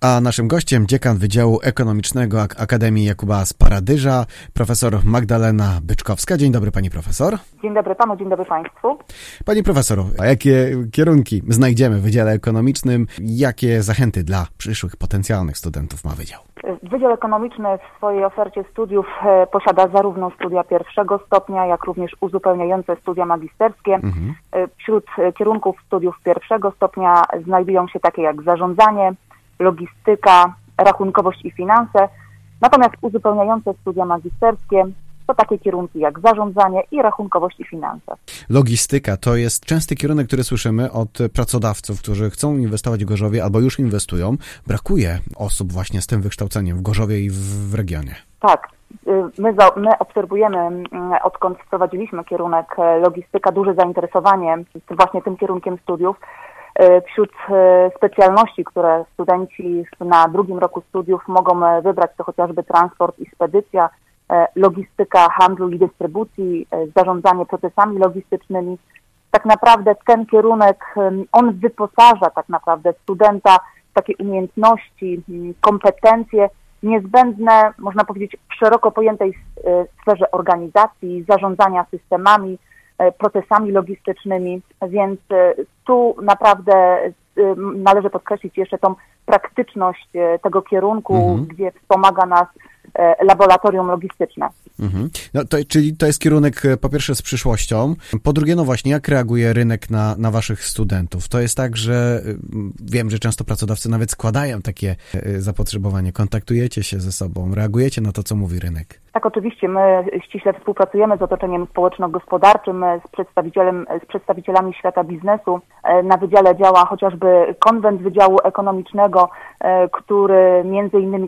A naszym gościem dziekan Wydziału Ekonomicznego Akademii Jakuba Sparadyża, profesor Magdalena Byczkowska. Dzień dobry pani profesor. Dzień dobry panu, dzień dobry państwu. Pani profesor, a jakie kierunki znajdziemy w Wydziale Ekonomicznym? Jakie zachęty dla przyszłych potencjalnych studentów ma wydział? Wydział Ekonomiczny w swojej ofercie studiów posiada zarówno studia pierwszego stopnia, jak również uzupełniające studia magisterskie. Wśród kierunków studiów pierwszego stopnia znajdują się takie jak zarządzanie, logistyka, rachunkowość i finanse. Natomiast uzupełniające studia magisterskie to takie kierunki jak zarządzanie i rachunkowość i finanse. Logistyka to jest częsty kierunek, który słyszymy od pracodawców, którzy chcą inwestować w Gorzowie albo już inwestują. Brakuje osób właśnie z tym wykształceniem w Gorzowie i w regionie. Tak. My obserwujemy, odkąd wprowadziliśmy kierunek logistyka, duże zainteresowanie właśnie tym kierunkiem studiów. Wśród specjalności, które studenci na drugim roku studiów mogą wybrać, to chociażby transport i spedycja, logistyka handlu i dystrybucji, zarządzanie procesami logistycznymi. Tak naprawdę ten kierunek, on wyposaża tak naprawdę studenta w takie umiejętności, kompetencje niezbędne, można powiedzieć, w szeroko pojętej sferze organizacji, zarządzania systemami, procesami logistycznymi, więc tu naprawdę należy podkreślić jeszcze tą praktyczność tego kierunku, gdzie wspomaga nas laboratorium logistyczne. Czyli to jest kierunek po pierwsze z przyszłością, po drugie no właśnie jak reaguje rynek na waszych studentów? To jest tak, że wiem, że często pracodawcy nawet składają takie zapotrzebowanie, kontaktujecie się ze sobą, reagujecie na to, co mówi rynek? Tak, oczywiście. My ściśle współpracujemy z otoczeniem społeczno-gospodarczym, z przedstawicielami świata biznesu. Na wydziale działa chociażby konwent Wydziału Ekonomicznego, który między innymi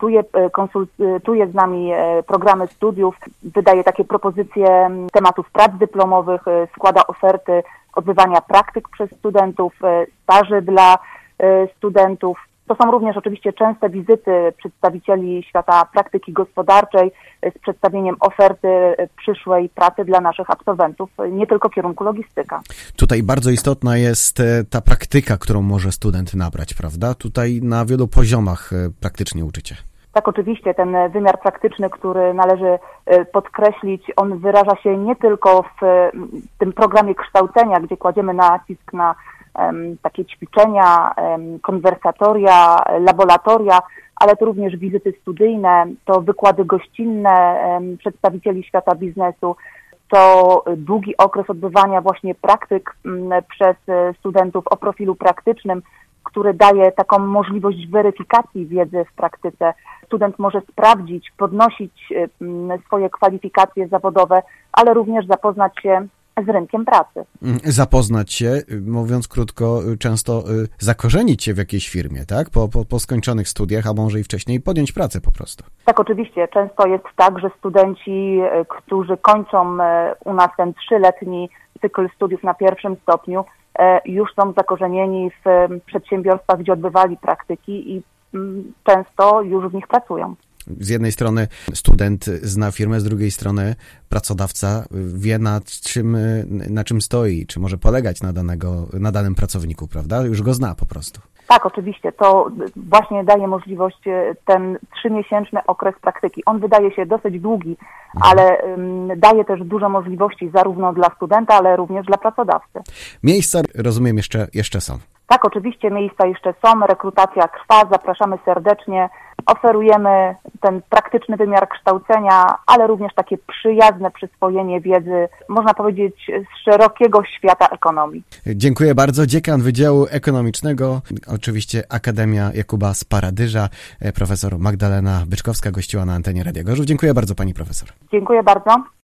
konsultuje z nami programy studiów, wydaje takie propozycje tematów prac dyplomowych, składa oferty odbywania praktyk przez studentów, staży dla studentów. To są również oczywiście częste wizyty przedstawicieli świata praktyki gospodarczej z przedstawieniem oferty przyszłej pracy dla naszych absolwentów, nie tylko kierunku logistyka. Tutaj bardzo istotna jest ta praktyka, którą może student nabrać, prawda? Tutaj na wielu poziomach praktycznie uczycie. Tak, oczywiście. Ten wymiar praktyczny, który należy podkreślić, on wyraża się nie tylko w tym programie kształcenia, gdzie kładziemy nacisk na takie ćwiczenia, konwersatoria, laboratoria, ale to również wizyty studyjne, to wykłady gościnne przedstawicieli świata biznesu, to długi okres odbywania właśnie praktyk przez studentów o profilu praktycznym, który daje taką możliwość weryfikacji wiedzy w praktyce. Student może sprawdzić, podnosić swoje kwalifikacje zawodowe, ale również zapoznać się z rynkiem pracy. Zapoznać się, mówiąc krótko, często zakorzenić się w jakiejś firmie, tak? Po skończonych studiach, a może i wcześniej podjąć pracę po prostu. Tak, oczywiście. Często jest tak, że studenci, którzy kończą u nas ten 3-letni cykl studiów na pierwszym stopniu, już są zakorzenieni w przedsiębiorstwach, gdzie odbywali praktyki i często już w nich pracują. Z jednej strony student zna firmę, z drugiej strony pracodawca wie na czym stoi, czy może polegać na danym pracowniku, prawda? Już go zna po prostu. Tak, oczywiście. To właśnie daje możliwość ten 3-miesięczny okres praktyki. On wydaje się dosyć długi, ale daje też dużo możliwości zarówno dla studenta, ale również dla pracodawcy. Miejsca, rozumiem, jeszcze są. Tak, oczywiście miejsca jeszcze są, rekrutacja trwa, zapraszamy serdecznie, oferujemy ten praktyczny wymiar kształcenia, ale również takie przyjazne przyswojenie wiedzy, można powiedzieć, z szerokiego świata ekonomii. Dziękuję bardzo. Dziekan Wydziału Ekonomicznego, oczywiście Akademia Jakuba Sparadyża, profesor Magdalena Byczkowska gościła na antenie Radia Gorzów. Dziękuję bardzo pani profesor. Dziękuję bardzo.